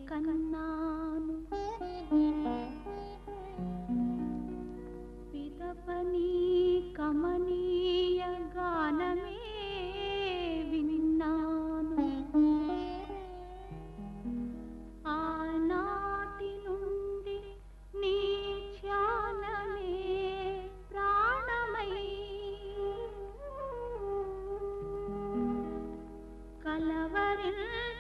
కన్నాను పిదపని కమనీయ గానమే విన్నాను ఆనాటి నుండి నీ ధ్యానమే ప్రాణమై కలవరిల్లి